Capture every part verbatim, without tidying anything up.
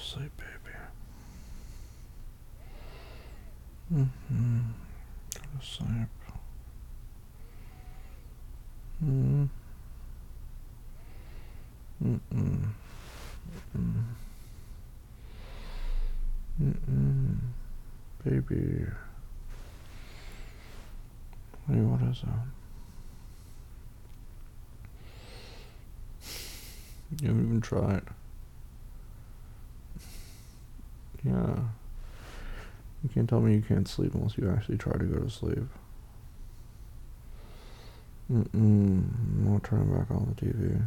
sleep, baby. Mm-hmm. Go to sleep. Mm. Mm-mm. Mm. Mm-mm. Baby. Hey, what is that? You haven't even tried. Yeah. You can't tell me you can't sleep unless you actually try to go to sleep. Mm-mm. I'm not turning back on the T V.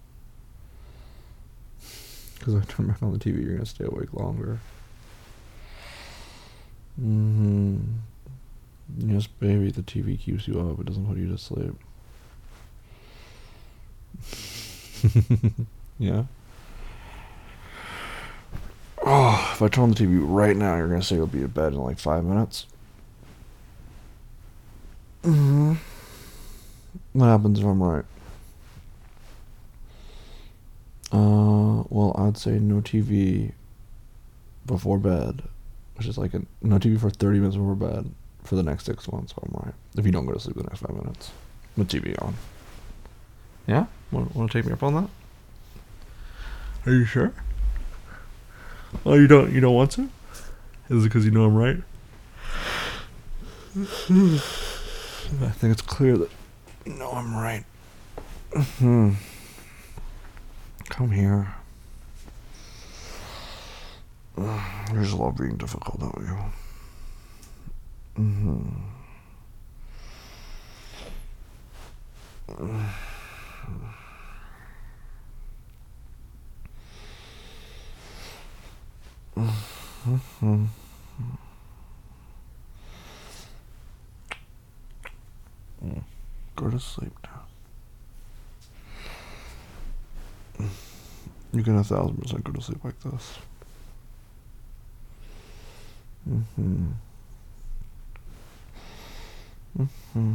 Because if I turn back on the T V, you're going to stay awake longer. Mm-hmm. Yes, baby, the T V keeps you up. It doesn't put you to sleep. Yeah? Oh, if I turn on the T V right now, you're going to say you'll be in bed in like five minutes. Mm-hmm. What happens if I'm right? Uh, well, I'd say no T V before bed, which is like a, no T V for thirty minutes before bed for the next six months, if I'm right. If you don't go to sleep the next five minutes with T V on. Yeah? Want, want to take me up on that? Are you sure? Oh, you don't you don't want to? Is it because you know I'm right? I think it's clear that you know I'm right. Hmm. Come here. You just love being difficult, don't you? Mm-hmm. Mm-hmm. Go to sleep now. You can a thousand percent go to sleep like this. Mm-hmm. Mm-hmm.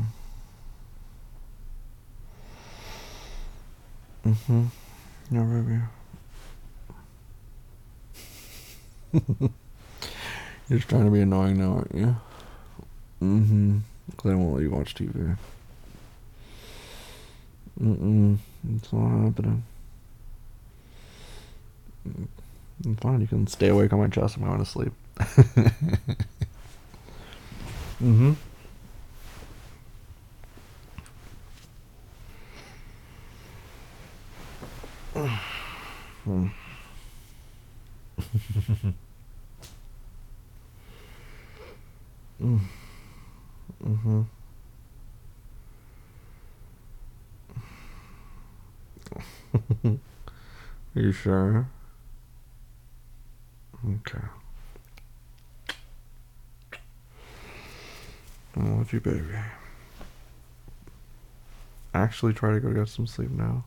Mm-hmm. Yeah, baby. You're just trying to be annoying now, aren't you? Mm-hmm. Because I won't let you watch T V. Mm-mm. It's not happening. It's fine. You can stay awake on my chest. I'm going to sleep. Mm-hmm. Mm. Mm. Mm-hmm. Are you sure? Okay. I love you, baby. Actually, try to go get some sleep now.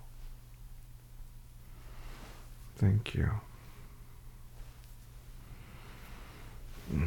Thank you. Mm.